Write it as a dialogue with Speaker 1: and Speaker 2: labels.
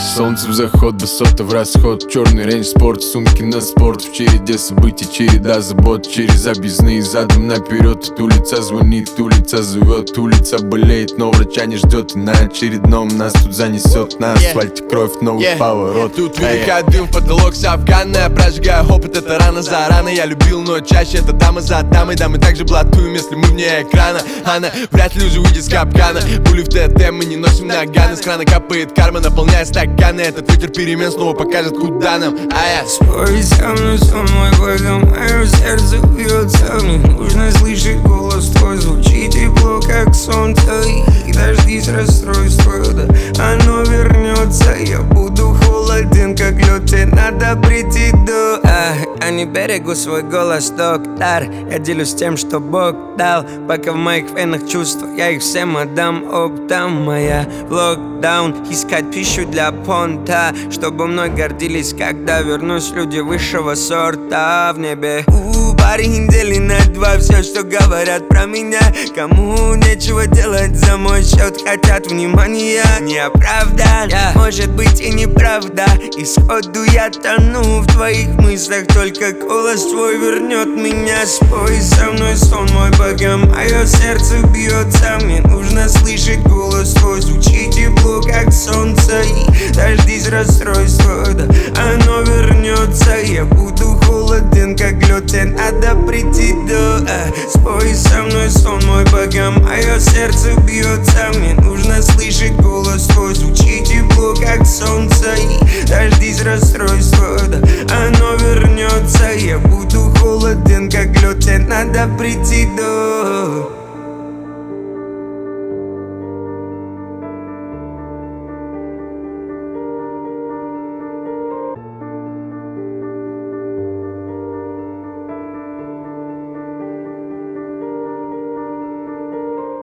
Speaker 1: Солнце в заход, высота в расход. Черный рейндж спорт, сумки на спорт. В череде событий, череда забот. Через объездные задом наперед. Улица звонит, улица зовет. Улица болеет, но врача не ждет. И на очередном нас тут занесет. На асфальте кровь, новый поворот.
Speaker 2: Тут выдыхает дым в потолок с афганной. Прожигаю опыт, это рано за рано. Я любил, но чаще это дама за дамой. Да, мы также блатуем, если мы вне экрана. Она вряд ли уже выйдет с капкана. Пули в ТТ, мы не носим наганы. С крана капает карма, наполняя стаканы. Этот ветер перемен снова покажет, куда нам.
Speaker 3: Спой со мной, сон мой богом, мое сердце бьется. Мне нужно слышать голос твой, звучит тепло, как солнце. И дождись расстройства, да оно вернется. Я буду холоден, как лед, и надо прийти до. Я не берегу свой голос, доктор. Я делюсь тем, что Бог дал. Пока в моих венах чувства, я их всем отдам оптом. Моя локдаун, искать пищу для понта, чтобы мной гордились, когда вернусь люди высшего сорта в небе. Парень недели на два, все, что говорят про меня. Кому нечего делать за мой счет, хотят внимания. Не оправдан, может быть и неправда. И сходу я тону в твоих мыслях, только голос твой вернет меня. Спой со мной, сон мой богом, мое сердце бьется. Мне нужно слышать голос твой, звучит тепло, как солнце. И дождись расстройства, да оно вернется. Я буду холоден, как лед, и надо прийти до. Спой со мной, сон мой богом, мое сердце бьется. Мне нужно слышать голос твой, звучит тепло, как солнце. И дождись расстройства, да оно вернется. Я буду холоден, как лед, и надо прийти до.